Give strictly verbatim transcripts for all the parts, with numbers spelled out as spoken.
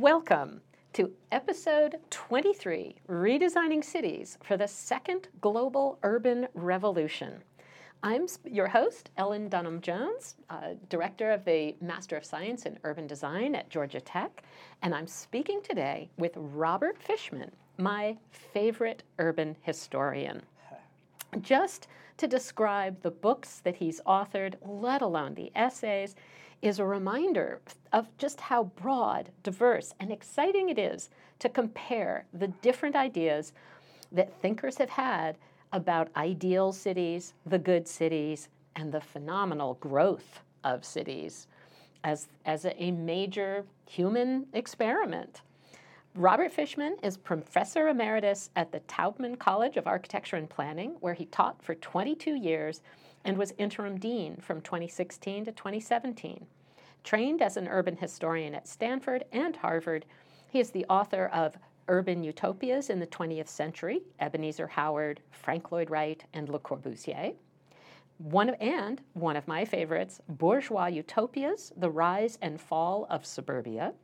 Welcome to episode twenty-three, Redesigning Cities for the Second Global Urban Revolution. I'm your host, Ellen Dunham Jones, uh, director of the Master of Science in Urban Design at Georgia Tech, and I'm speaking today with Robert Fishman, my favorite urban historian. Just to describe the books that he's authored, let alone the essays, is a reminder of just how broad, diverse, and exciting it is to compare the different ideas that thinkers have had about ideal cities, the good cities, and the phenomenal growth of cities as, as a major human experiment. Robert Fishman is Professor Emeritus at the Taubman College of Architecture and Planning, where he taught for twenty-two years and was interim dean from twenty sixteen to twenty seventeen. Trained as an urban historian at Stanford and Harvard, he is the author of Urban Utopias in the twentieth Century, Ebenezer Howard, Frank Lloyd Wright, and Le Corbusier. One of, and one of my favorites, Bourgeois Utopias, The Rise and Fall of Suburbia,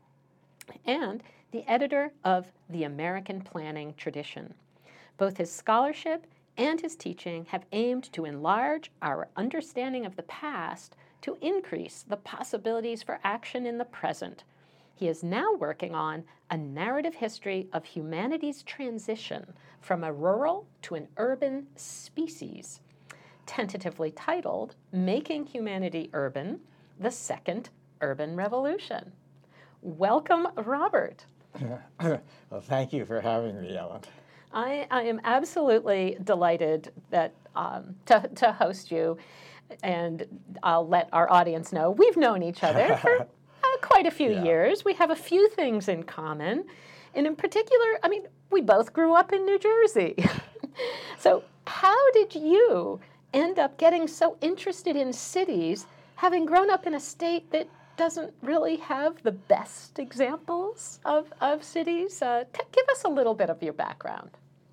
and the editor of The American Planning Tradition. Both his scholarship and his teaching have aimed to enlarge our understanding of the past to increase the possibilities for action in the present. He is now working on a narrative history of humanity's transition from a rural to an urban species, tentatively titled Making Humanity Urban, the Second Urban Revolution. Welcome, Robert. Well, thank you for having me, Ellen. I, I am absolutely delighted that um, to, to host you, and I'll let our audience know we've known each other for uh, quite a few yeah. years. We have a few things in common, and in particular, I mean, we both grew up in New Jersey. So how did you end up getting so interested in cities, having grown up in a state that doesn't really have the best examples of, of cities? Uh, t- give us a little bit of your background.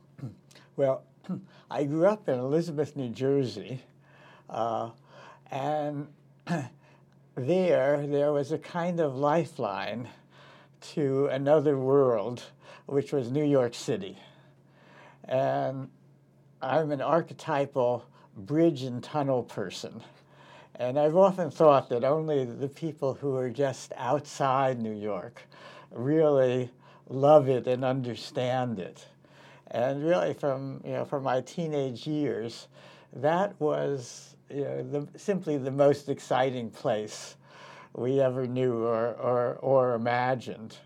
Well, I grew up in Elizabeth, New Jersey, uh, and there, there was a kind of lifeline to another world, which was New York City. And I'm an archetypal bridge and tunnel person. And I've often thought that only the people who are just outside New York really love it and understand it. And really, from you know, from my teenage years, that was you know, the, simply the most exciting place we ever knew or or, or imagined.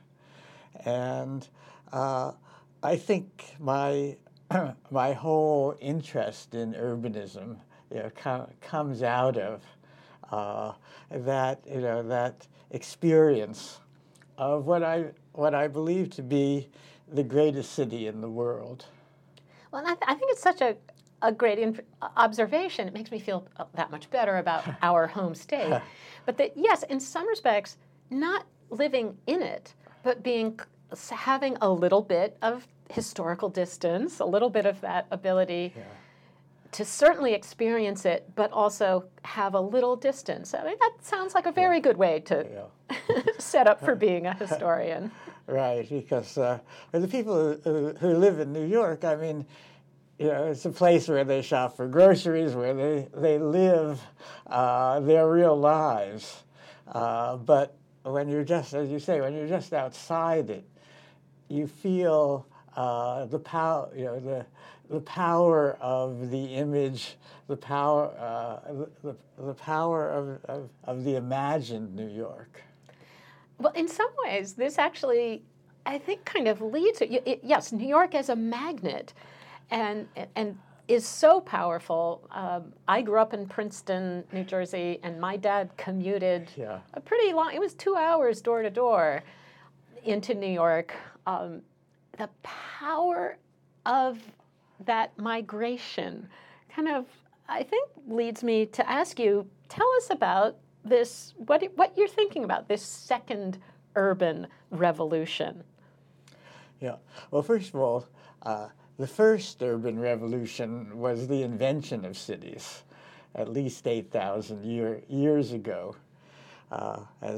And uh, I think my my whole interest in urbanism you know, com- comes out of Uh, that you know that experience of what I what I believe to be the greatest city in the world. Well, and I, th- I think it's such a, a great inf- observation. It makes me feel that much better about our home state. But that, yes, in some respects, not living in it, but being having a little bit of historical distance, a little bit of that ability yeah. to certainly experience it, but also have a little distance. I mean, that sounds like a very yeah. good way to yeah. set up for being a historian. Right, because uh, for the people who, who live in New York, I mean, you know, it's a place where they shop for groceries, where they, they live uh, their real lives. Uh, but when you're just, as you say, when you're just outside it, you feel uh, the power, you know, the the power of the image, the power, uh, the, the power of, of, of the imagined New York. Well, in some ways, this actually, I think, kind of leads it. it yes, New York as a magnet, and and is so powerful. Um, I grew up in Princeton, New Jersey, and my dad commuted yeah. a pretty long. It was two hours door to door into New York. Um, the power of that migration kind of, I think, leads me to ask you, tell us about this, what, what you're thinking about, this second urban revolution. Yeah, well, first of all, uh, the first urban revolution was the invention of cities, at least eight thousand year, years ago. Uh, as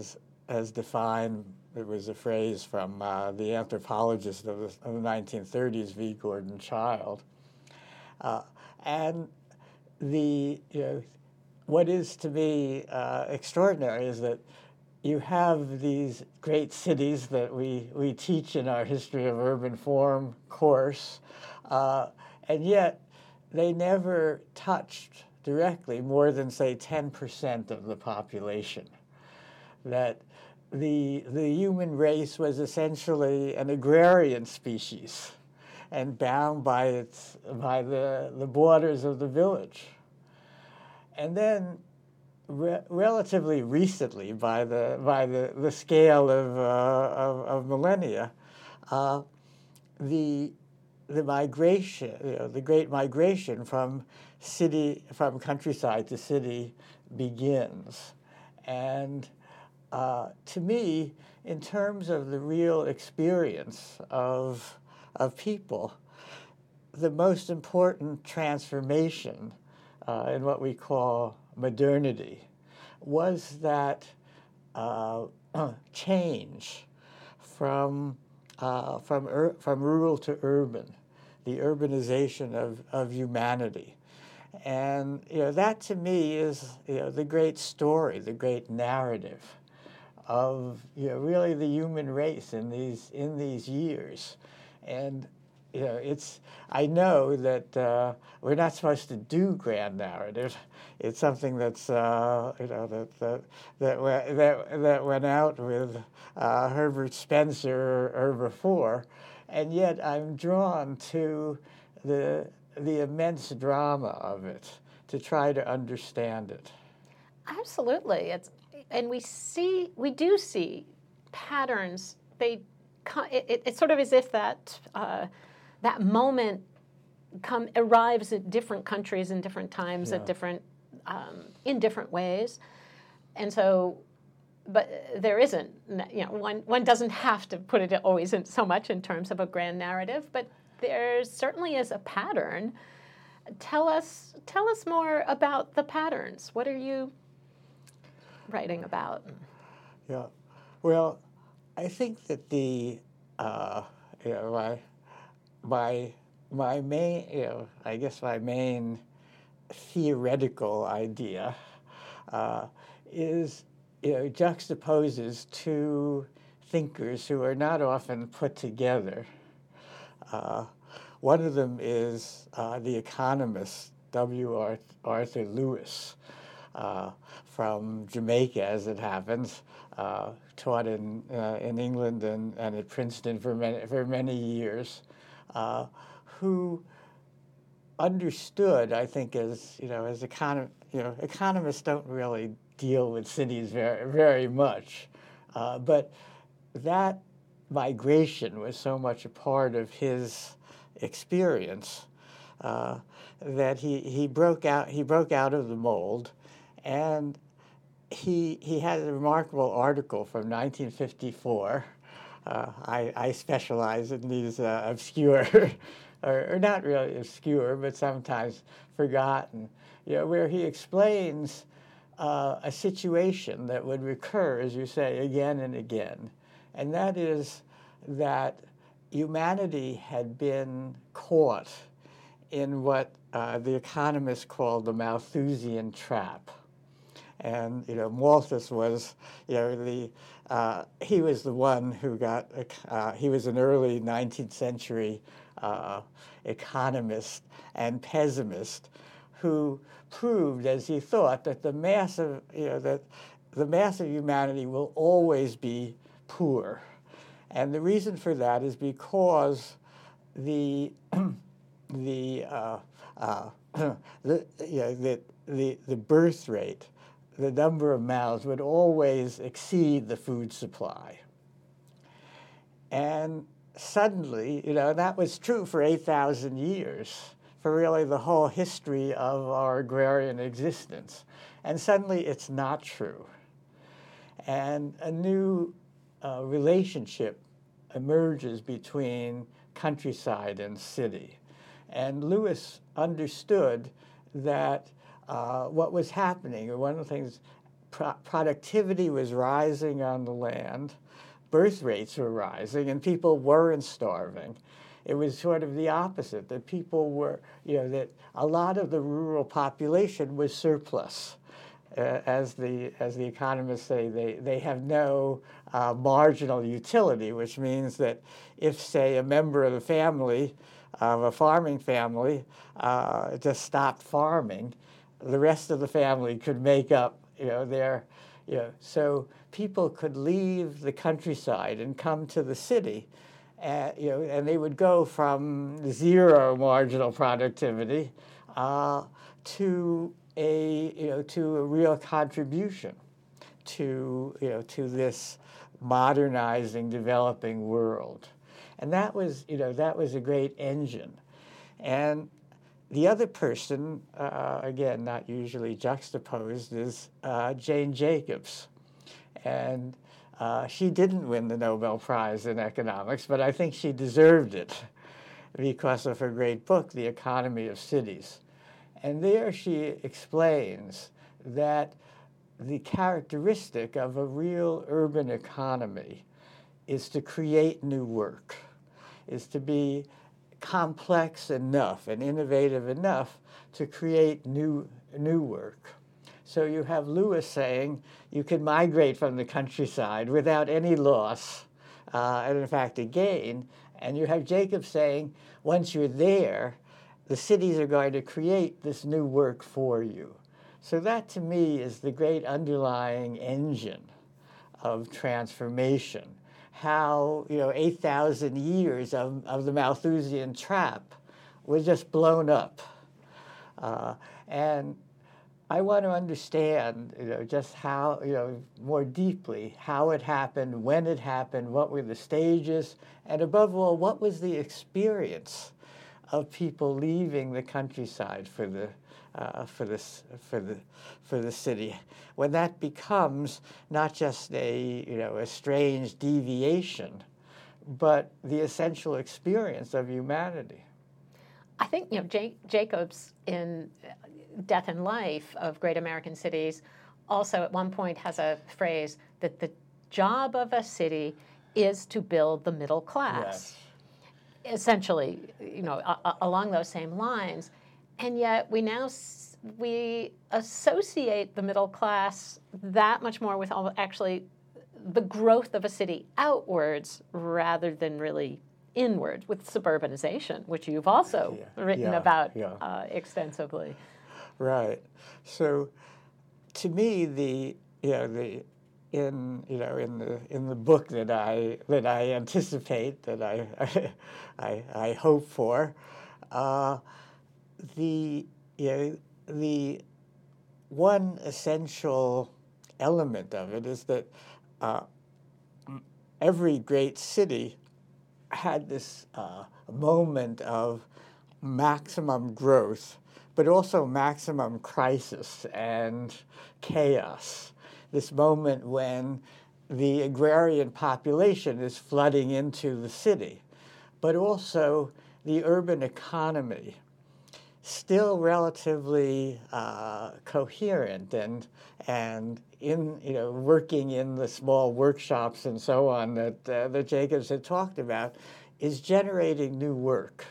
as defined, it was a phrase from uh, the anthropologist of the, of the nineteen thirties, V. Gordon Childe. Uh, and the, you know, what is to me uh, extraordinary is that you have these great cities that we, we teach in our History of Urban Form course, uh, and yet they never touched directly more than, say, ten percent of the population. That the, the human race was essentially an agrarian species and bound by, its, by the, the borders of the village. And then re relatively recently, by the, by the, the scale of, uh, of, of millennia, uh, the, the migration, you know, the great migration from city, from countryside to city begins. And uh, to me, in terms of the real experience of, of people, the most important transformation uh, in what we call modernity was that uh, change from, uh, from, ur from rural to urban, the urbanization of, of humanity. And you know, that to me is you know, the great story, the great narrative of you know, really the human race in these, in these years. And you know, it's, I know that uh, we're not supposed to do grand narrative. It's something that's, uh, you know, that, that, that, that, that went out with uh, Herbert Spencer or, or before, and yet I'm drawn to the, the immense drama of it to try to understand it. Absolutely. It's, and we see, we do see patterns. They, it, it, it's sort of as if that, uh, that moment come, arrives at different countries in different times, yeah. at different, um, in different ways. And so, but there isn't, you know, one, one doesn't have to put it always in so much in terms of a grand narrative, but there certainly is a pattern. Tell us, tell us more about the patterns. What are you writing about? Yeah, well, I think that the, uh, you know, my, my, my main, you know, I guess my main theoretical idea uh, is, you know, juxtaposes two thinkers who are not often put together. Uh, one of them is uh, the economist W. Arthur Lewis, uh, from Jamaica, as it happens, uh, taught in, uh, in England and, and at Princeton for many, for many years, uh, who understood, I think, as, you know, as econom you know, economists don't really deal with cities very, very much, uh, but that migration was so much a part of his experience uh, that he, he broke out, he broke out of the mold. And he, he had a remarkable article from nineteen fifty-four. Uh, I, I specialize in these uh, obscure, or, or not really obscure, but sometimes forgotten, you know, where he explains uh, a situation that would recur, as you say, again and again. And that is that humanity had been caught in what uh, the economists called the Malthusian trap. And, you know, Malthus was, you know, the, uh, he was the one who got, uh, he was an early nineteenth century uh, economist and pessimist who proved, as he thought, that the mass of, you know, that the mass of humanity will always be poor. And the reason for that is because the, the, uh, uh, the, you know, the, the, the birth rate, the number of mouths would always exceed the food supply. And suddenly, you know, that was true for eight thousand years, for really the whole history of our agrarian existence. And suddenly it's not true. And a new uh, relationship emerges between countryside and city. And Lewis understood that Uh, what was happening, or one of the things, pro productivity was rising on the land, birth rates were rising, and people weren't starving. It was sort of the opposite, that people were, you know, that a lot of the rural population was surplus. Uh, as the as the economists say, they, they have no uh, marginal utility, which means that if, say, a member of the family, of a farming family, uh, just stopped farming, the rest of the family could make up, you know, their, you know, so people could leave the countryside and come to the city, uh, you know, and they would go from zero marginal productivity uh, to a, you know, to a real contribution to, you know, to this modernizing, developing world. And that was, you know, that was a great engine. And the other person, uh, again, not usually juxtaposed, is uh, Jane Jacobs. And uh, she didn't win the Nobel Prize in economics, but I think she deserved it because of her great book, The Economy of Cities. And there she explains that the characteristic of a real urban economy is to create new work, is to be complex enough and innovative enough to create new, new work. So you have Lewis saying you can migrate from the countryside without any loss, uh, and in fact a gain. And you have Jacobs saying once you're there, the cities are going to create this new work for you. So that, to me, is the great underlying engine of transformation. How, you know, eight thousand years of, of the Malthusian trap was just blown up. Uh, and I want to understand, you know, just how, you know, more deeply how it happened, when it happened, what were the stages, and above all, what was the experience of people leaving the countryside for the uh, for this for the for the city, when that becomes not just a, you know, a strange deviation, but the essential experience of humanity. I think, you know, J Jacobs in Death and Life of Great American Cities also at one point has a phrase that the job of a city is to build the middle class. Yes. Essentially, you know, a, along those same lines, and yet we now s we associate the middle class that much more with all, actually the growth of a city outwards rather than really inward, with suburbanization, which you've also yeah. written yeah. about yeah. uh, extensively. Right. So, to me, the you know the in you know in the in the book that I that I anticipate, that I I, I hope for, uh, the you know the one essential element of it is that uh, every great city had this uh, moment of maximum growth, but also maximum crisis and chaos. This moment when the agrarian population is flooding into the city, but also the urban economy, still relatively uh, coherent and and in you know working in the small workshops and so on that uh, that Jacobs had talked about, is generating new work.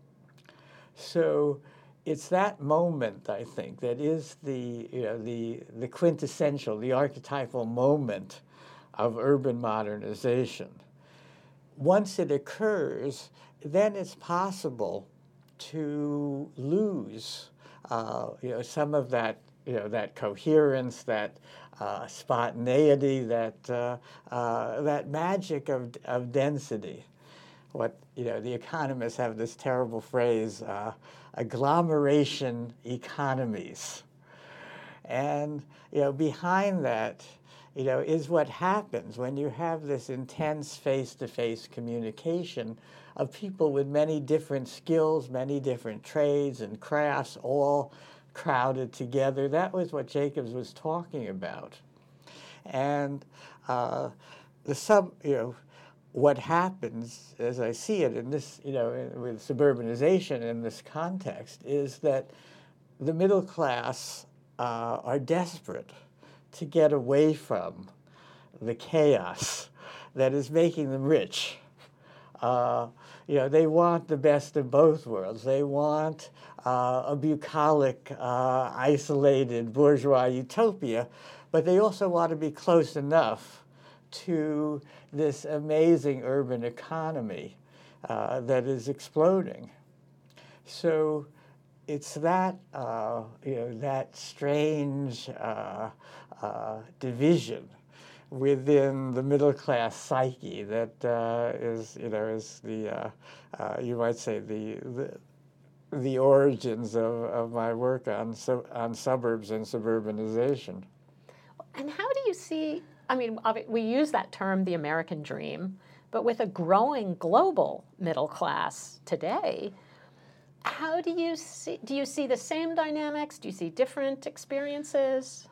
So it's that moment, I think, that is the you know the the quintessential, the archetypal moment of urban modernization. Once it occurs, then it's possible to lose uh, you know some of that you know that coherence, that uh, spontaneity, that uh, uh, that magic of of density. What you know the economists have this terrible phrase, uh, agglomeration economies, and you know behind that you know is what happens when you have this intense face-to-face communication of people with many different skills, many different trades and crafts, all crowded together. That was what Jacobs was talking about. And uh, the sub, you know, what happens, as I see it in this, you know, with suburbanization in this context, is that the middle class uh, are desperate to get away from the chaos that is making them rich. Uh, you know, they want the best of both worlds. They want uh, a bucolic, uh, isolated bourgeois utopia, but they also want to be close enough to this amazing urban economy uh, that is exploding. So it's that, uh, you know, that strange uh, uh, division within the middle class psyche that uh, is, you know, is the, uh, uh, you might say, the, the, the origins of, of my work on, sub, on suburbs and suburbanization. And how do you see, I mean, we use that term, the American dream, but with a growing global middle class today, how do you see, do you see the same dynamics? Do you see different experiences?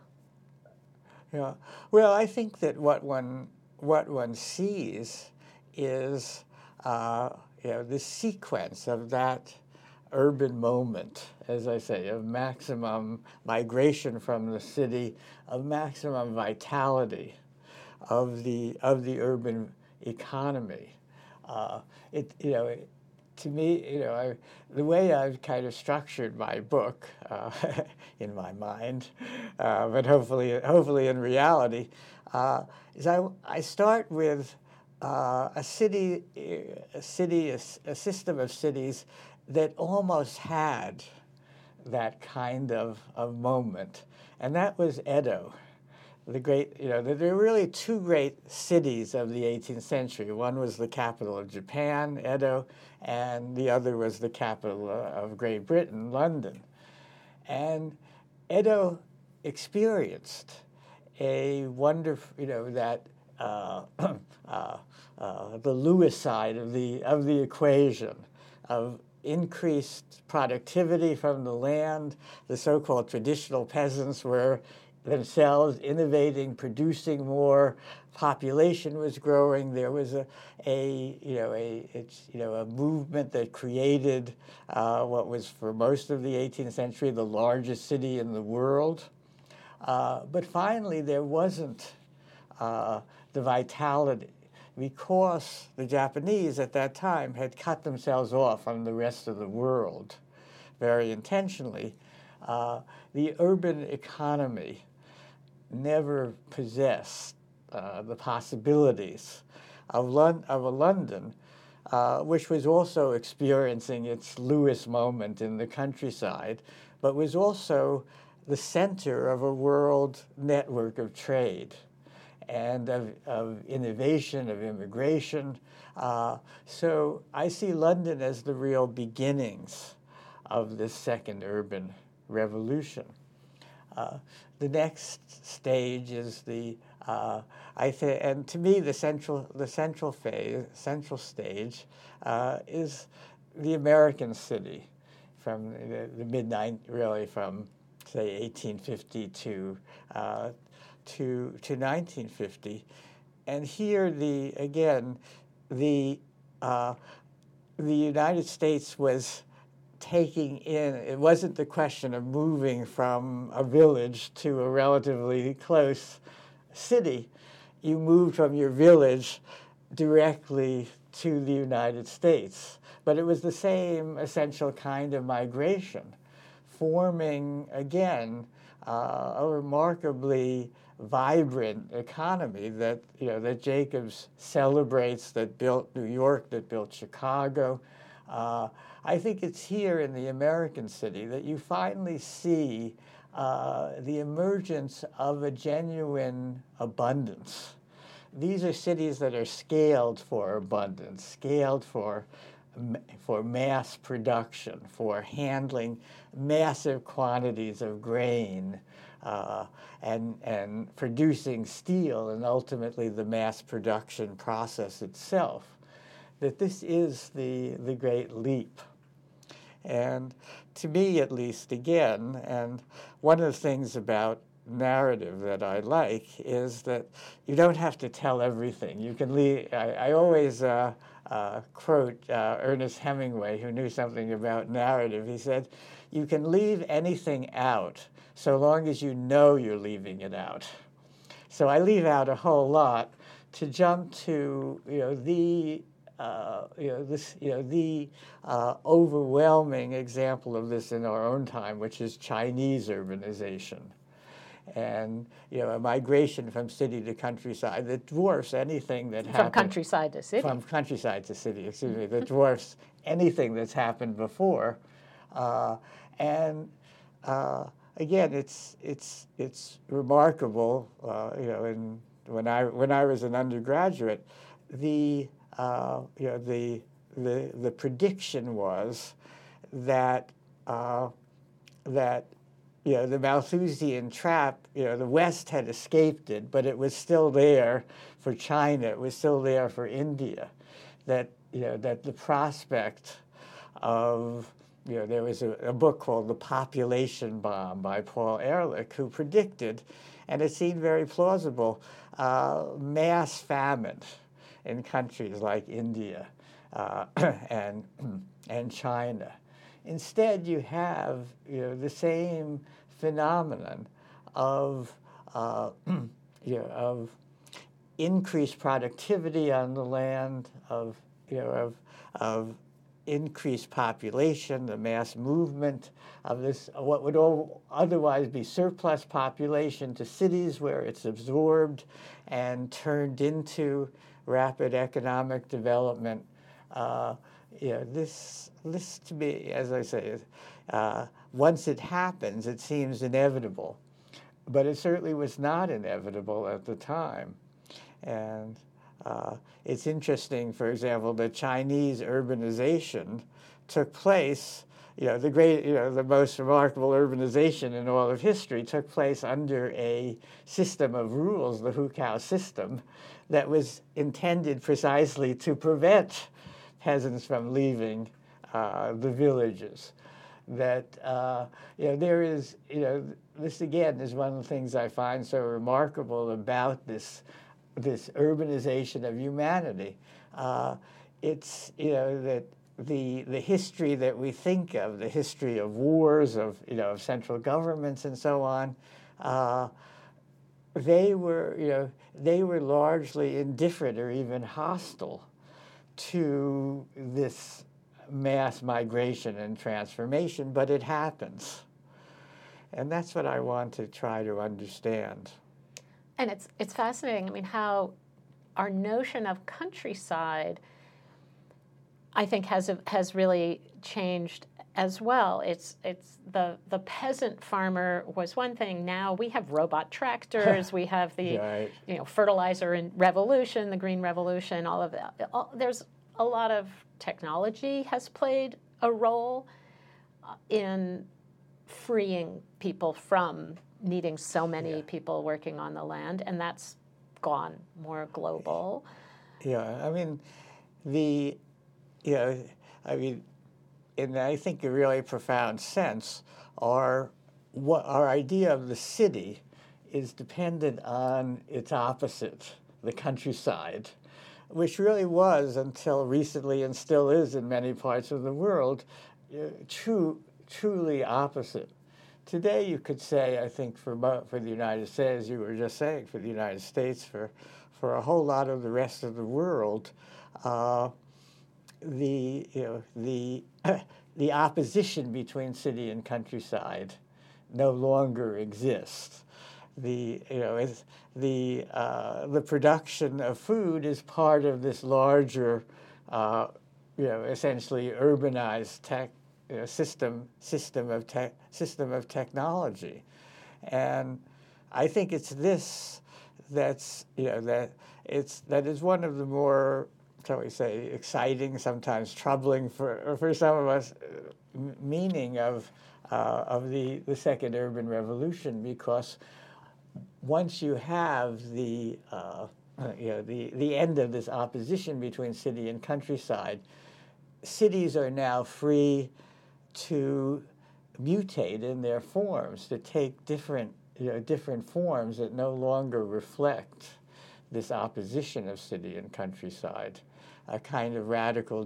Yeah. Well, I think that what one what one sees is uh, you know, the sequence of that urban moment, as I say, of maximum migration from the city, of maximum vitality of the of the urban economy. Uh, it you know. It, To me, you know, I, the way I've kind of structured my book uh, in my mind, uh, but hopefully, hopefully in reality, uh, is I, I start with uh, a city, a city, a, a system of cities that almost had that kind of, of moment, and that was Edo. The great, you know, there were really two great cities of the eighteenth century. One was the capital of Japan, Edo, and the other was the capital of Great Britain, London. And Edo experienced a wonderful, you know, that uh, uh, uh, the Lewis side of the of the equation of increased productivity from the land. The so-called traditional peasants were themselves innovating, producing more. Population was growing. There was a, a you know, a it's you know a movement that created uh, what was for most of the eighteenth century the largest city in the world. Uh, but finally, there wasn't uh, the vitality because the Japanese at that time had cut themselves off from the rest of the world very intentionally. Uh, the urban economy never possessed uh, the possibilities of, Lon of a London, uh, which was also experiencing its Lewis moment in the countryside, but was also the center of a world network of trade and of, of innovation, of immigration. Uh, so I see London as the real beginnings of this second urban revolution. Uh, the next stage is the, uh, I think, and to me the central, the central phase, central stage uh, is the American city from the, the mid nineties, really from say eighteen fifty to uh, to to nineteen fifty, and here the again the uh, the United States was taking in, it wasn't the question of moving from a village to a relatively close city. You moved from your village directly to the United States. But it was the same essential kind of migration, forming, again, uh, a remarkably vibrant economy that, you know, that Jacobs celebrates, that built New York, that built Chicago. Uh, I think it's here in the American city that you finally see uh, the emergence of a genuine abundance. These are cities that are scaled for abundance, scaled for, for mass production, for handling massive quantities of grain, uh, and, and producing steel, and ultimately the mass production process itself. That this is the, the great leap. And to me, at least, again, and one of the things about narrative that I like is that you don't have to tell everything. You can leave, I, I always uh, uh, quote uh, Ernest Hemingway, who knew something about narrative. He said, you can leave anything out so long as you know you're leaving it out. so I leave out a whole lot to jump to, you know, the Uh, you know, this, you know, the uh, overwhelming example of this in our own time, which is Chinese urbanization, and you know, a migration from city to countryside that dwarfs anything that from happened countryside to city. From countryside to city, excuse me, that dwarfs anything that's happened before, uh, and uh, again, it's it's it's remarkable. Uh, you know, and when I when I was an undergraduate, the Uh, you know, the, the, the prediction was that, uh, that, you know, the Malthusian trap, you know, the West had escaped it, but it was still there for China, it was still there for India, that, you know, that the prospect of, you know, there was a, a book called The Population Bomb by Paul Ehrlich, who predicted, and it seemed very plausible, uh, mass famine in countries like India uh, and and China. Instead, you have, you know, the same phenomenon of uh, you know, of increased productivity on the land, of you know of of increased population, the mass movement of this what would all otherwise be surplus population to cities where it's absorbed and turned into rapid economic development. Uh, you know, this, this to me, as I say, uh, once it happens, it seems inevitable. But it certainly was not inevitable at the time. And uh, it's interesting, for example, that Chinese urbanization took place, you know, the great, you know, the most remarkable urbanization in all of history took place under a system of rules, the Hukou system, that was intended precisely to prevent peasants from leaving uh, the villages. That, uh, you know, there is, you know, this again is one of the things I find so remarkable about this, this urbanization of humanity. Uh, it's, you know, that the, the history that we think of, the history of wars, of, you know, of central governments and so on, uh, they were, you know, they were largely indifferent or even hostile to this mass migration and transformation, but it happens. And that's what I want to try to understand. And it's, it's fascinating, I mean, how our notion of countryside, I think, has, has really changed as well. It's, it's the, the peasant farmer was one thing. Now we have robot tractors, we have the Right. you know, fertilizer and revolution, the green revolution, all of that. All, there's a lot of technology has played a role in freeing people from needing so many Yeah. people working on the land, and that's gone more global. Yeah, I mean, the, you know, I mean, in I think a really profound sense, our what our idea of the city is dependent on its opposite, the countryside, which really was until recently and still is in many parts of the world, uh, true, truly opposite. Today, you could say, I think, for for the United States, you were just saying, for the United States, for for a whole lot of the rest of the world, uh, the you know the the opposition between city and countryside no longer exists. The you know is the uh, the production of food is part of this larger, uh, you know, essentially urbanized tech you know, system system of tech system of technology, and I think it's this that's you know that it's that is one of the more, shall we say, exciting, sometimes troubling for for some of us, uh, meaning of uh, of the the second urban revolution, because once you have the uh, you know the the end of this opposition between city and countryside, cities are now free to mutate in their forms, to take different you know different forms that no longer reflect this opposition of city and countryside, a kind of radical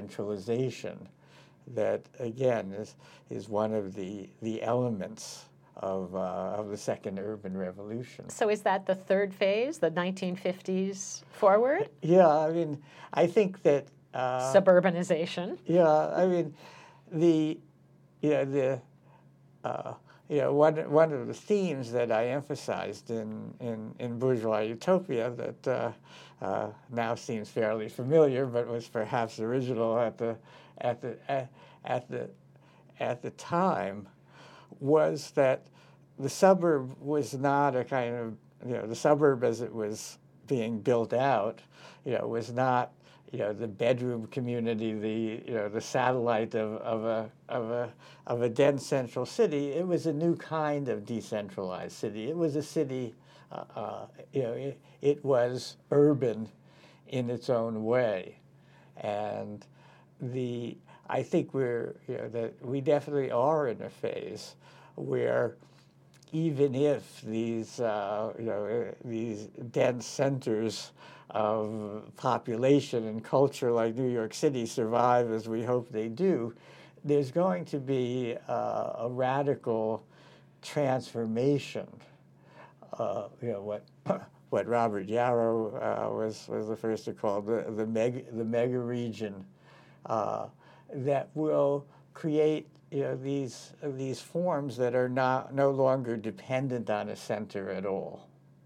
decentralization that, again, is, is one of the, the elements of, uh, of the second urban revolution. So is that the third phase, the nineteen fifties forward? Yeah, I mean, I think that... Uh, Suburbanization. Yeah, I mean, the, you know, the, uh, you know, one, one of the themes that I emphasized in, in, in Bourgeois Utopia that uh, uh, now seems fairly familiar, but was perhaps original at the, at the, at, at the, at the time, was that the suburb was not a kind of, you know, the suburb as it was being built out, you know, was not, you know, the bedroom community, the, you know, the satellite of, of a of a of a dense central city. It was a new kind of decentralized city. It was a city, uh, uh, you know, it, it was urban in its own way, and the I think we're, you know, that we definitely are in a phase where even if these, uh, you know, these dense centers of population and culture like New York City survive as we hope they do, there's going to be uh, a radical transformation. Uh, you know, what what Robert Yarrow uh, was was the first to call the the mega the mega region, uh, that will create, you know, these these forms that are not no longer dependent on a center at all.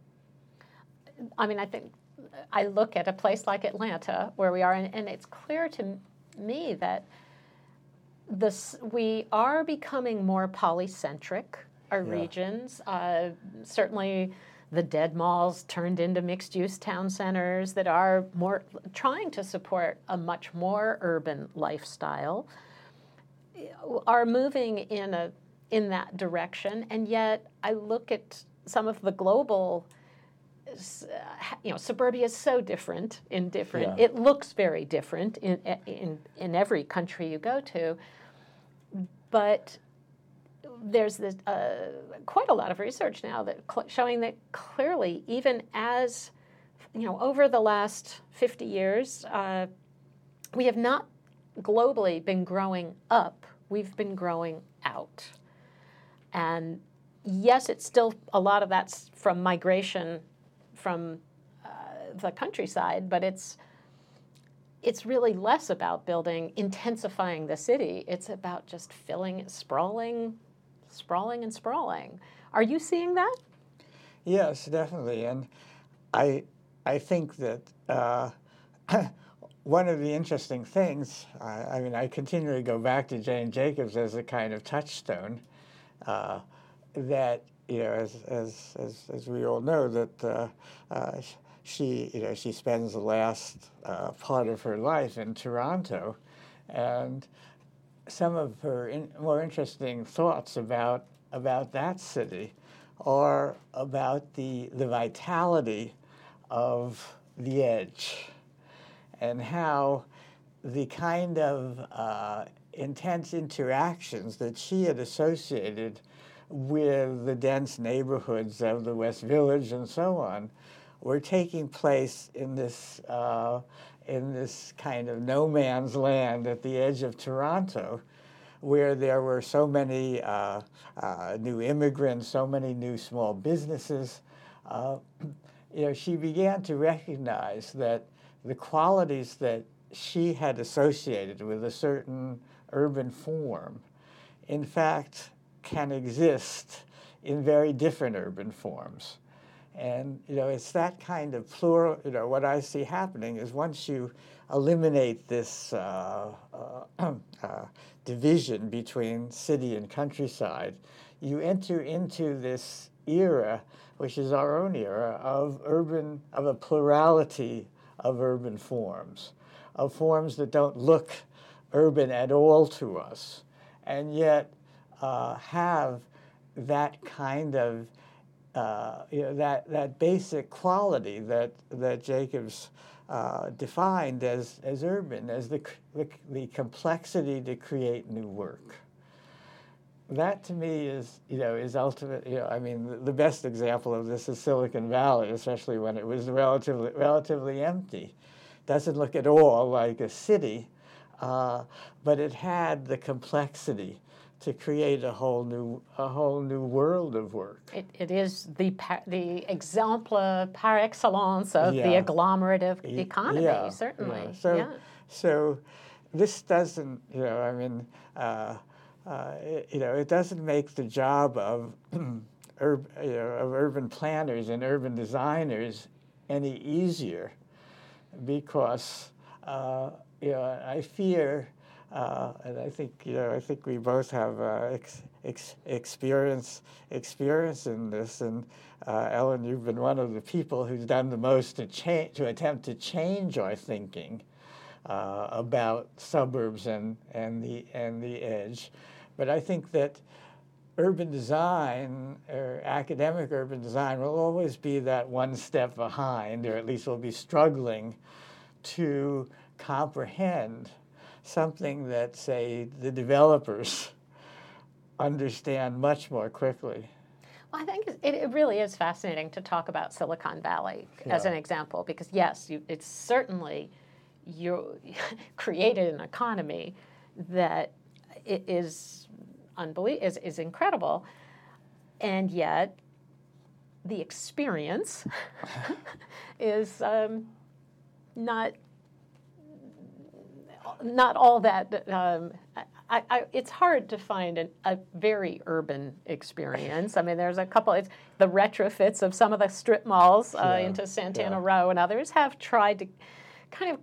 I mean, I think I look at a place like Atlanta where we are, and, and it's clear to me that this we are becoming more polycentric. Our Yeah. regions, uh, certainly, the dead malls turned into mixed-use town centers that are more trying to support a much more urban lifestyle, are moving in a in that direction. And yet, I look at some of the global, you know, suburbia is so different in different. Yeah. It looks very different in in in every country you go to, but there's this, uh, quite a lot of research now that cl- showing that clearly, even as, you know, over the last fifty years, uh, we have not globally been growing up, we've been growing out. And yes, it's still, a lot of that's from migration from uh, the countryside, but it's it's really less about building, intensifying the city. It's about just filling, sprawling, sprawling and sprawling. Are you seeing that? Yes, definitely. And I I think that uh, one of the interesting things, I, I mean, I continually go back to Jane Jacobs as a kind of touchstone, uh, that, you know, as, as, as, as we all know, that uh, uh, she, you know, she spends the last uh, part of her life in Toronto, and some of her in, more interesting thoughts about about that city are about the the vitality of the edge, and how the kind of uh, intense interactions that she had associated with the dense neighborhoods of the West Village and so on were taking place in this uh, in this kind of no man's land at the edge of Toronto, where there were so many uh, uh, new immigrants, so many new small businesses. Uh, you know, she began to recognize that the qualities that she had associated with a certain urban form, in fact, can exist in very different urban forms. And, you know, it's that kind of plural, you know, what I see happening is once you eliminate this uh, uh, uh, division between city and countryside, you enter into this era, which is our own era, of urban, of a plurality of urban forms, of forms that don't look urban at all to us, and yet uh, have that kind of Uh, you know, that, that basic quality that, that Jacobs uh, defined as, as urban, as the, the, the complexity to create new work. That to me is, you know, is ultimate, you know, I mean, the, the best example of this is Silicon Valley, especially when it was relatively, relatively empty. Doesn't look at all like a city, uh, but it had the complexity to create a whole new a whole new world of work. It, it is the par, the exemple par excellence of Yeah. the agglomerative economy, Yeah, certainly. yeah. So, yeah. so this doesn't, you know, I mean, uh, uh, it, you know, it doesn't make the job of, urb, you know, of urban planners and urban designers any easier, because, uh, you know, I fear. Uh, and I think, you know, I think we both have uh, ex, ex, experience experience in this. And uh, Ellen, you've been one of the people who's done the most to change, to attempt to change our thinking uh, about suburbs and and the and the edge. But I think that urban design, or academic urban design, will always be that one step behind, or at least will be struggling to comprehend something that, say, the developers understand much more quickly. Well, I think it, it really is fascinating to talk about Silicon Valley yeah. as an example, because yes, you, it's certainly you created an economy that is unbelievable, is, is incredible, and yet the experience is um, not. Not all that. Um, I, I, it's hard to find an, a very urban experience. I mean, there's a couple. It's the retrofits of some of the strip malls uh, yeah, into Santana yeah. Row and others have tried to kind of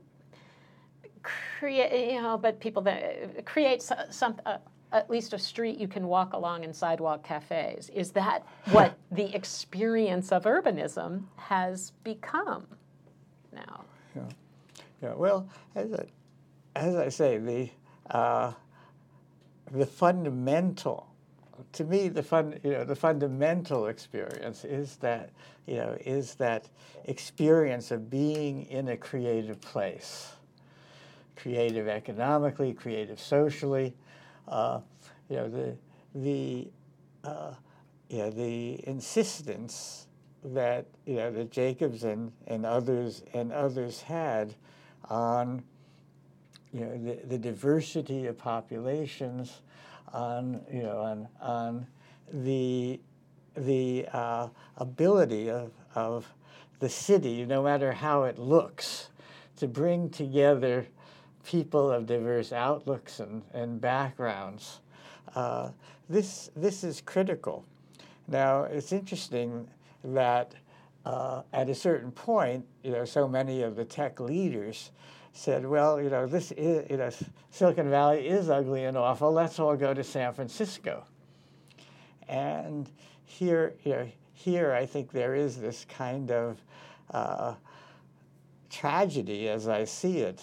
create, you know, but people that create some, uh, at least a street you can walk along in sidewalk cafes. Is that what the experience of urbanism has become now? Yeah. Yeah. Well, as a As I say, the uh, the fundamental, to me, the fun, you know, the fundamental experience is that, you know, is that experience of being in a creative place, creative economically, creative socially. Uh, you know, the the uh, you know, the insistence that, you know, that Jacobs and and others and others had on, you know, the, the diversity of populations, on, you know, on on the the uh, ability of of the city, no matter how it looks, to bring together people of diverse outlooks and, and backgrounds. Uh, this this is critical. Now, it's interesting that uh, at a certain point, you know, so many of the tech leaders said, well, you know, this is, you know, Silicon Valley is ugly and awful. Let's all go to San Francisco. And here, you know, here I think there is this kind of uh, tragedy, as I see it,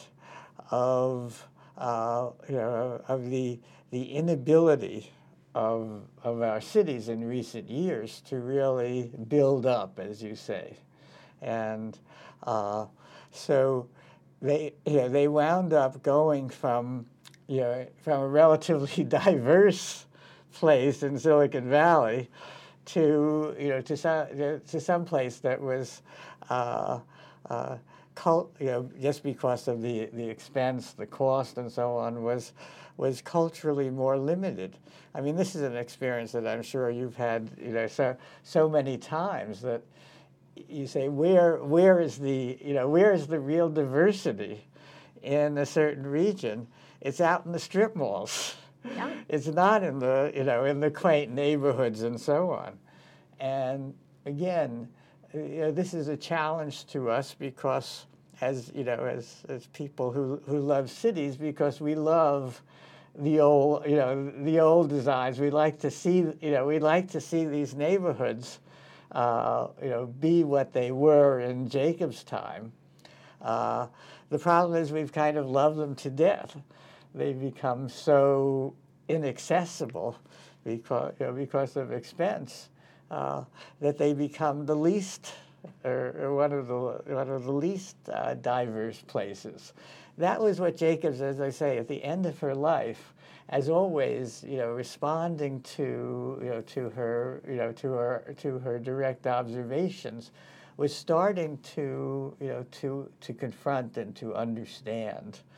of uh, you know, of the the inability of of our cities in recent years to really build up, as you say, and uh, so. They, you know, they wound up going from, you know, from a relatively diverse place in Silicon Valley to, you know, to some to some place that was, uh, uh, cult, you know, just because of the the expense, the cost, and so on, was was culturally more limited. I mean, this is an experience that I'm sure you've had, you know, so so many times that. You say, where where is the you know where is the real diversity in a certain region? It's out in the strip malls. Yeah. It's not in the you know in the quaint neighborhoods and so on. And again, you know, this is a challenge to us because, as you know, as as people who who love cities, because we love the old you know the old designs. We like to see you know we like to see these neighborhoods. Uh, you know, be what they were in Jacobs' time. Uh, the problem is we've kind of loved them to death. They've become so inaccessible because, you know, because of expense uh, that they become the least, or, or one of the one of the least uh, diverse places. That was what Jacobs, as I say, at the end of her life, as always, you know, responding to, you know, to her, you know, to her, to her direct observations, was starting to, you know, to to confront and to understand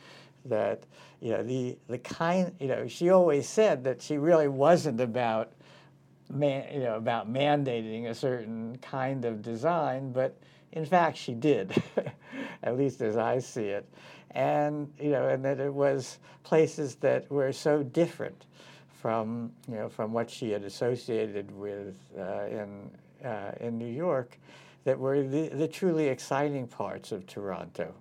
that, you know, the, the kind, you know, she always said that she really wasn't about, man, you know, about mandating a certain kind of design, but in fact she did, at least as I see it. And, you know, and that it was places that were so different from, you know, from what she had associated with uh, in, uh, in New York, that were the, the truly exciting parts of Toronto.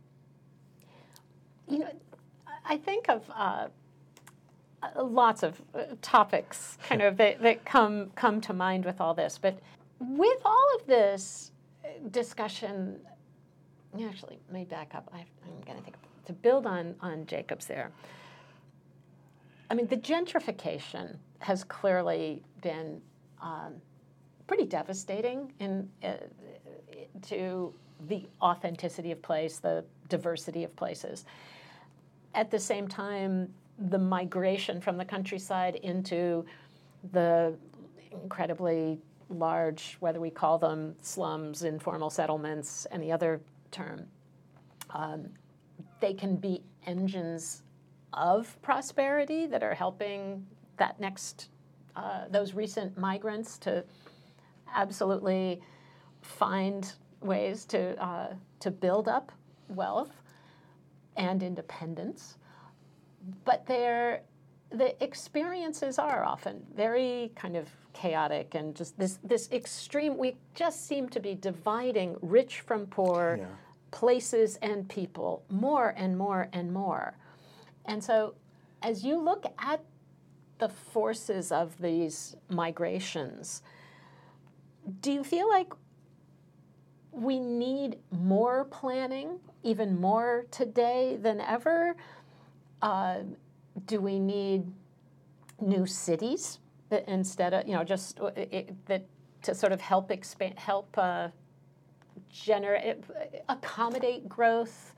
You know, I think of uh, lots of uh, topics kind of that, that come come to mind with all this, but with all of this discussion, actually, let me back up. I, I'm going to think to build on on Jacob's there. I mean, the gentrification has clearly been um, pretty devastating in uh, to the authenticity of place, the diversity of places. At the same time, the migration from the countryside into the incredibly large, whether we call them slums, informal settlements, any other term, um, they can be engines of prosperity that are helping that next, uh, those recent migrants to absolutely find ways to uh, to build up wealth and independence. But they're, the experiences are often very kind of chaotic and just this, this extreme, we just seem to be dividing rich from poor, yeah. places and people more and more and more. And so as you look at the forces of these migrations, do you feel like we need more planning, even more today than ever? Uh, do we need new cities that instead of, you know, just it, that to sort of help expand, help uh, generate, accommodate growth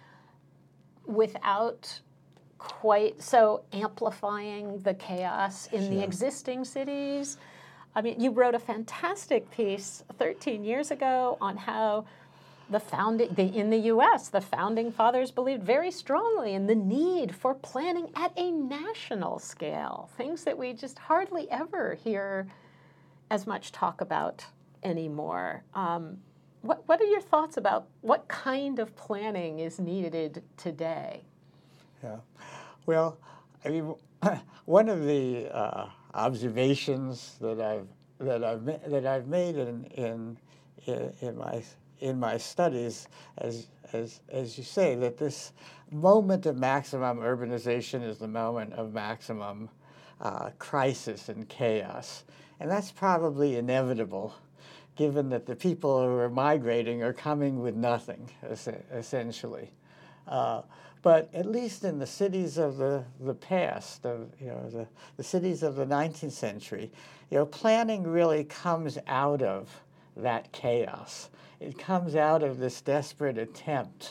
without quite so amplifying the chaos in the existing cities? I mean, you wrote a fantastic piece thirteen years ago on how the founding, the, in the U S, the founding fathers believed very strongly in the need for planning at a national scale, things that we just hardly ever hear as much talk about anymore. Um, what, what are your thoughts about what kind of planning is needed today? Yeah, well, I mean, one of the uh, observations that I've that I've that I've made in in in, in my in my studies, as as as you say, that this moment of maximum urbanization is the moment of maximum uh, crisis and chaos, and that's probably inevitable, given that the people who are migrating are coming with nothing, essentially. Uh, but at least in the cities of the, the past, of, you know, the, the cities of the nineteenth century, you know, planning really comes out of that chaos. It comes out of this desperate attempt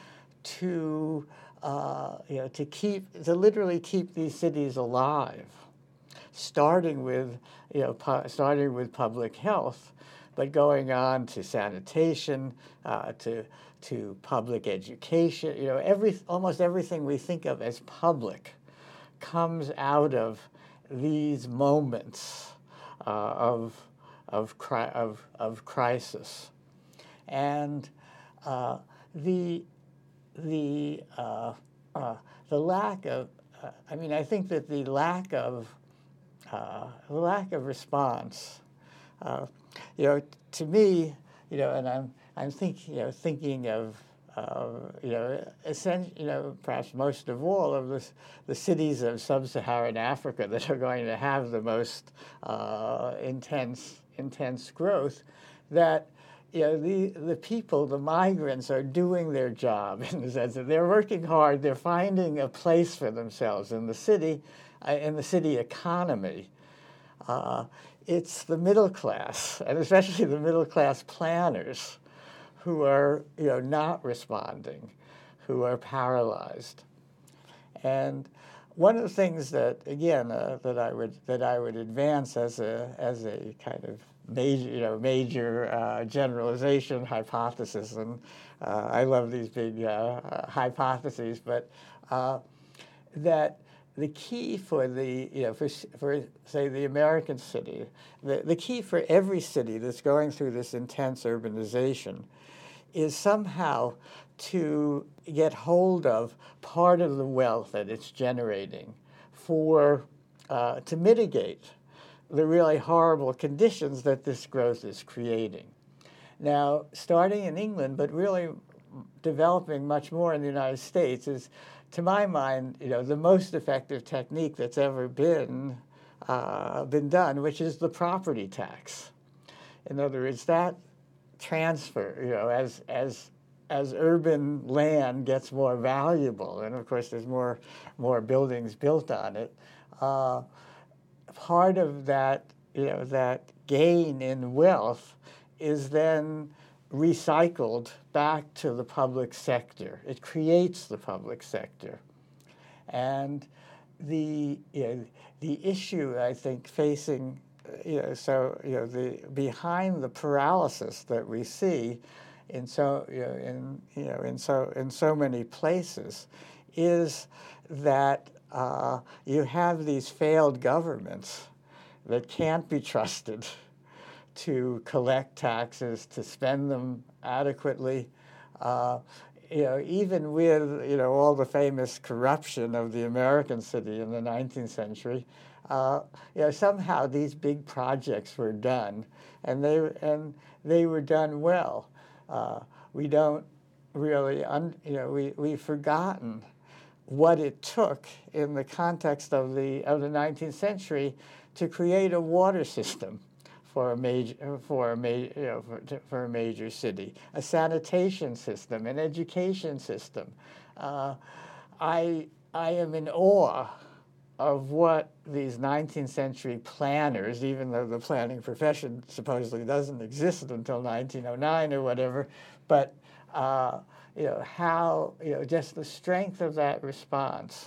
to, uh, you know, to keep, to literally keep these cities alive, starting with, you know, pu- starting with public health, but going on to sanitation, uh, to to public education. You know, every almost everything we think of as public comes out of these moments uh, of of, cri- of of crisis, and uh, the the uh, uh, the lack of. Uh, I mean, I think that the lack of uh, the lack of response. Uh, you know, to me, you know, and I'm I'm thinking, you know, thinking of, uh, you know, essentially, you know, perhaps most of all of the the cities of sub-Saharan Africa that are going to have the most uh, intense intense growth. That, you know, the the people, the migrants, are doing their job in the sense that they're working hard. They're finding a place for themselves in the city, uh, in the city economy. Uh, it's the middle class, and especially the middle class planners, who are, you know, not responding, who are paralyzed. And one of the things that, again, uh, that I would that I would advance as a as a kind of major, you know, major uh, generalization hypothesis, and uh, I love these big uh, hypotheses, but uh, that the key for the, you know, for, for say, the American city, the, the key for every city that's going through this intense urbanization is somehow to get hold of part of the wealth that it's generating for, uh, to mitigate the really horrible conditions that this growth is creating. Now, starting in England, but really developing much more in the United States, is, to my mind, you know, the most effective technique that's ever been uh, been done, which is the property tax. In other words, that transfer, you know, as as as urban land gets more valuable, and of course there's more more buildings built on it, uh, part of that, you know, that gain in wealth is then recycled back to the public sector. It creates the public sector. And the, you know, the issue, I think, facing, you know, so, you know, the, behind the paralysis that we see in so, you know, in, you know, in so, in so many places is that uh, you have these failed governments that can't be trusted to collect taxes, to spend them adequately. Uh, you know, even with, you know, all the famous corruption of the American city in the nineteenth century, uh, you know, somehow these big projects were done, and they and they were done well. Uh, we don't really, un, you know, we we've forgotten what it took in the context of the of the nineteenth century to create a water system for a major for a major you know for, for a major city, a sanitation system, an education system. Uh, I I am in awe of what these nineteenth century planners, even though the planning profession supposedly doesn't exist until nineteen oh nine or whatever, but uh, you know how you know just the strength of that response,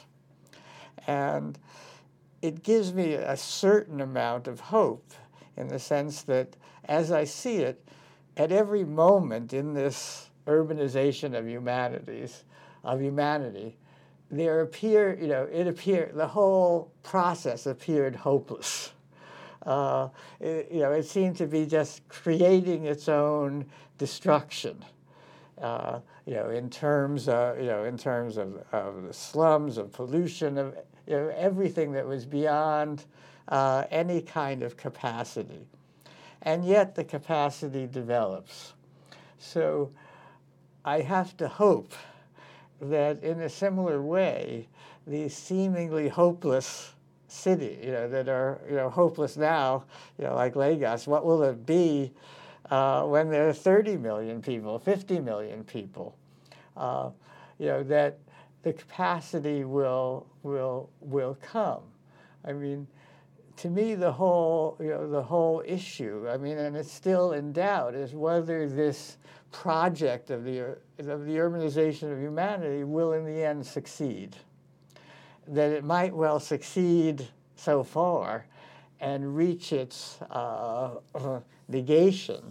and it gives me a certain amount of hope, in the sense that, as I see it, at every moment in this urbanization of humanities, of humanity, there appear, you know, it appeared, the whole process appeared hopeless. Uh, it, you know, it seemed to be just creating its own destruction. Uh, you know, in terms of, you know, in terms of, of the slums, of pollution, of, you know, everything that was beyond uh, any kind of capacity. And yet the capacity develops. So I have to hope that in a similar way, these seemingly hopeless cities, you know, that are, you know, hopeless now, you know, like Lagos, what will it be uh, when there are thirty million people, fifty million people? Uh, you know, that the capacity will will will come. I mean, to me, the whole you know the whole issue, I mean, and it's still in doubt, is whether this project of the of the urbanization of humanity will in the end succeed. That it might well succeed so far and reach its uh, negation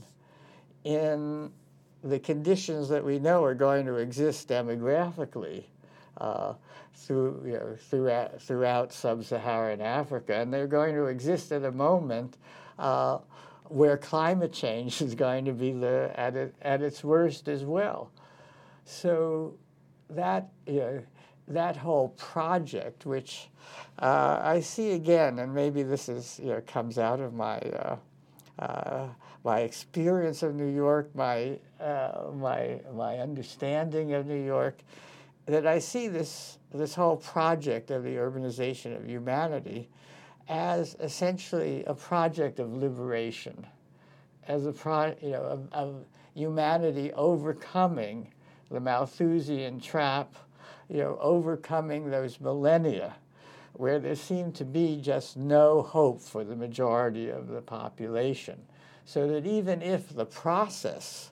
in the conditions that we know are going to exist demographically uh, through, you know, throughout, throughout sub-Saharan Africa, and they're going to exist at a moment uh, where climate change is going to be the, at, it, at its worst as well. So that, you know, that whole project, which uh, I see again, and maybe this is, you know, comes out of my uh, uh, my experience of New York, my uh, my my understanding of New York, that I see this this whole project of the urbanization of humanity as essentially a project of liberation, as a pro, you know, of, of humanity overcoming the Malthusian trap, you know, overcoming those millennia where there seemed to be just no hope for the majority of the population. So that even if the process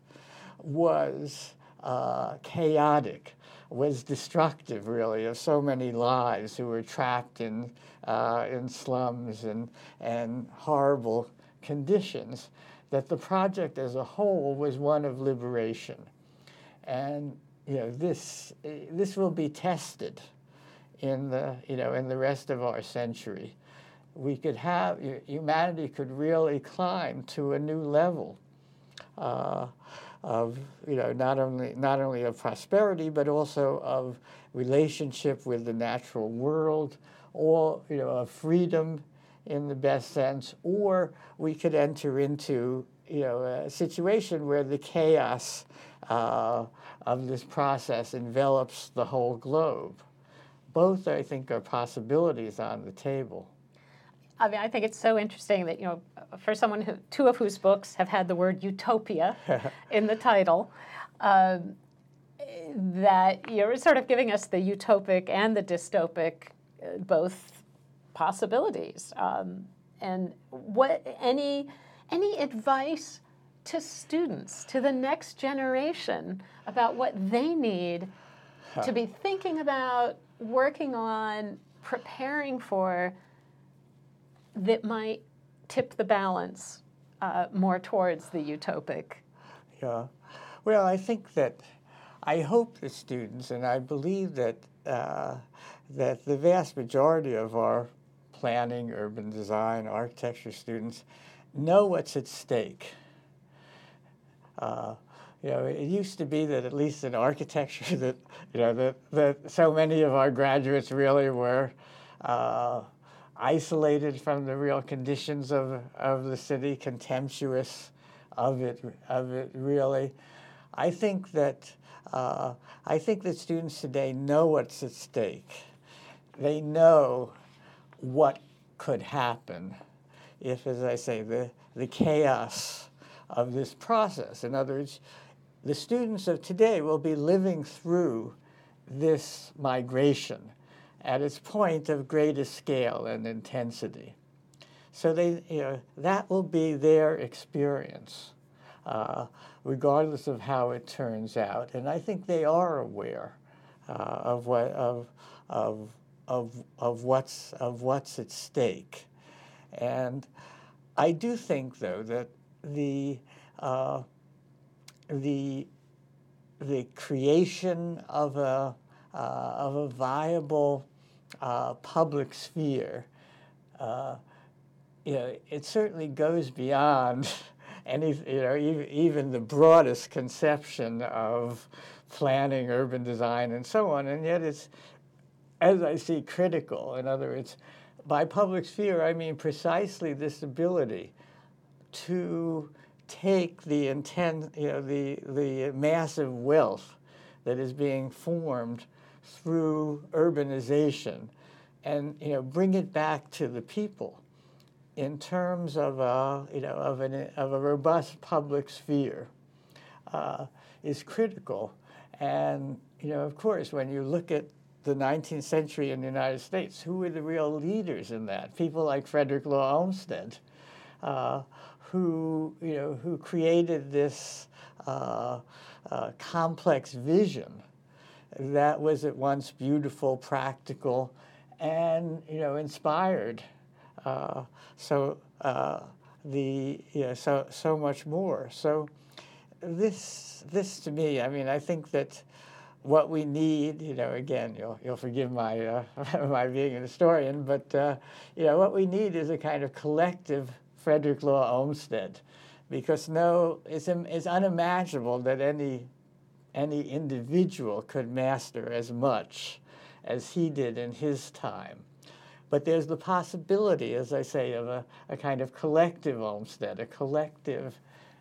was uh, chaotic, was destructive, really, of so many lives who were trapped in, uh, in slums and, and horrible conditions, that the project as a whole was one of liberation. And you know, this, this will be tested in the, you know, in the rest of our century. We could have, humanity could really climb to a new level uh, of, you know, not only, not only of prosperity, but also of relationship with the natural world, or, you know, of freedom in the best sense, or we could enter into, you know, a situation where the chaos uh, of this process envelops the whole globe. Both, I think, are possibilities on the table. I mean, I think it's so interesting that, you know, for someone who, two of whose books have had the word utopia in the title, um, that you're sort of giving us the utopic and the dystopic, uh, both possibilities. Um, and what any any advice to students, to the next generation, about what they need to be thinking about, working on, preparing for, that might tip the balance uh, more towards the utopic? Yeah. Well, I think that, I hope the students, and I believe that uh, that the vast majority of our planning, urban design, architecture students know what's at stake. Uh, you know, it used to be that at least in architecture that, you know, that, that so many of our graduates really were uh, isolated from the real conditions of, of the city, contemptuous of it, of it really. I think that, uh, I think that students today know what's at stake. They know what could happen if, as I say, the, the chaos of this process. In other words, the students of today will be living through this migration at its point of greatest scale and intensity. So they, you know, that will be their experience, uh, regardless of how it turns out. And I think they are aware uh, of what of of of of what's of what's at stake. And I do think, though, that the uh, the the creation of a uh, of a viable uh, public sphere, uh, you know, it certainly goes beyond any, you know, even, even the broadest conception of planning, urban design, and so on. And yet, it's, as I see, critical. In other words, by public sphere, I mean precisely this ability to take the intent, you know, the the massive wealth that is being formed through urbanization, and, you know, bring it back to the people in terms of a, you know, of an of a robust public sphere, uh, is critical. And, you know, of course, when you look at the nineteenth century in the United States, who were the real leaders in that? People like Frederick Law Olmsted, uh, who, you know, who created this uh, uh, complex vision that was at once beautiful, practical, and, you know, inspired. Uh, so uh, the you know, so so much more. So this this to me, I mean, I think that what we need, you know, again, you'll you'll forgive my uh, my being an historian, but uh, you know, what we need is a kind of collective Frederick Law Olmsted, because no, it's it's unimaginable that any any individual could master as much as he did in his time. But there's the possibility, as I say, of a, a kind of collective Olmsted, a collective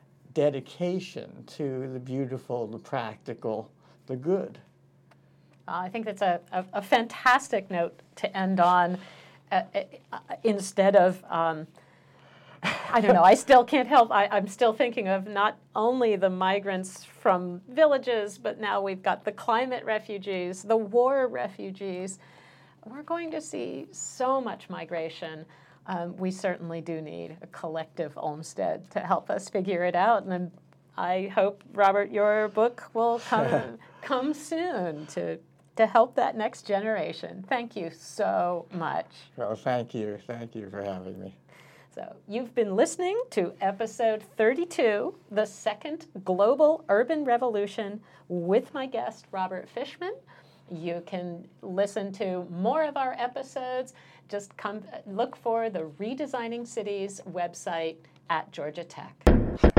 dedication to the beautiful, the practical, the good. Uh, I think that's a, a, a fantastic note to end on. Uh, uh, instead of, um, I don't know, I still can't help, I, I'm still thinking of not only the migrants from villages, but now we've got the climate refugees, the war refugees. We're going to see so much migration. Um, we certainly do need a collective Olmsted to help us figure it out. And I hope, Robert, your book will come come soon to to help that next generation. Thank you so much. Well, thank you. Thank you for having me. So you've been listening to episode thirty-two, The Second Global Urban Revolution, with my guest, Robert Fishman. You can listen to more of our episodes. Just come look for the Redesigning Cities website at Georgia Tech.